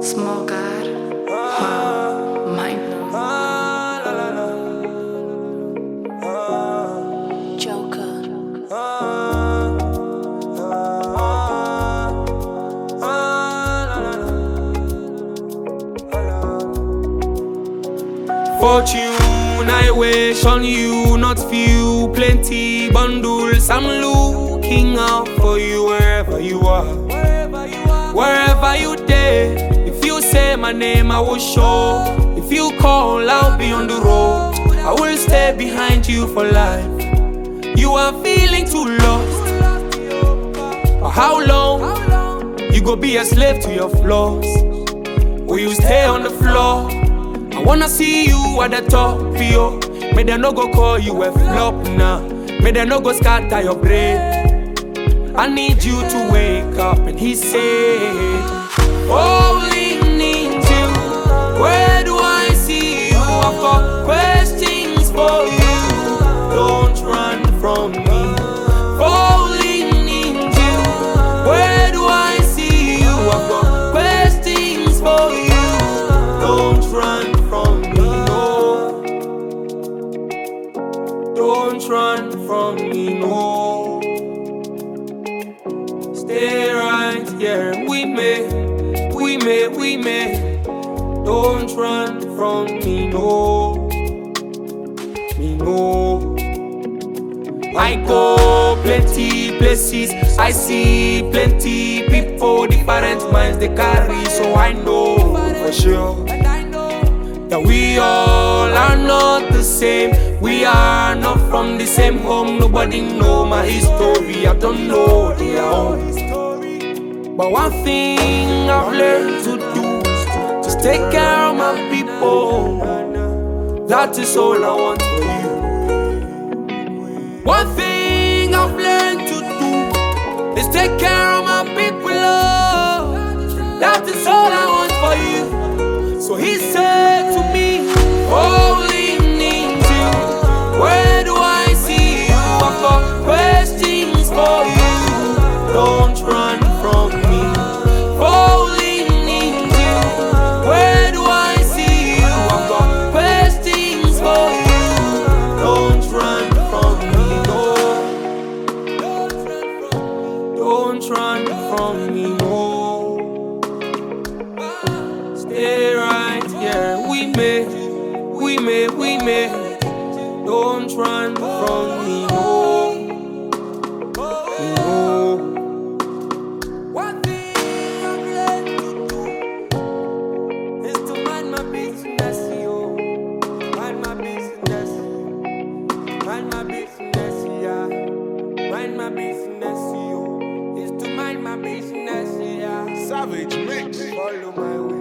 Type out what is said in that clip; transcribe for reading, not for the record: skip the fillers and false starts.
Small God, wow, mind blown. Joker. 'Fortune, I wish on you, not few, plenty bundles. I'm looking out for you wherever you are. Wherever you dare, if you say my name, I will show. If you call, I'll be on the road. I will stay behind you for life. You are feeling too lost. For how long? You go be a slave to your flaws? Will you stay on the floor? I wanna see you at the top, yo. May they no go call you a flop now. May they no go scatter your brain. I need you to wake up. And he said, falling into you. Where do I see you? I've got questions for you. Don't run from me. Falling into you. Where do I see you? I've got questions for you. Don't run from me, no. Don't run from me, no. Stay right here with me. Don't run from me, no. Me, no. I go plenty places, I see plenty people, different minds they carry, so I know for sure that we all are not the same. We are not from the same home. Nobody know my history, I don't know their own. But one thing I've learned to do, just take care of my people. That is all I want for you. One thing I've learned to do is take care of my people. Oh, that is all I want for you. So he said to me, falling into you. Where do I see you? I've got questions for you. Don't run from me. Falling into you. Where do I see you? I've got questions for you. Don't run from me, no. Don't run from me, no. Stay right here with me. Don't run from me, no. No. One thing I've learned to do is to mind my business, yo. Mind my business. Mind my business, yeah. Mind my business, yo. Is to mind my business, yeah. Savage mix. Follow my way.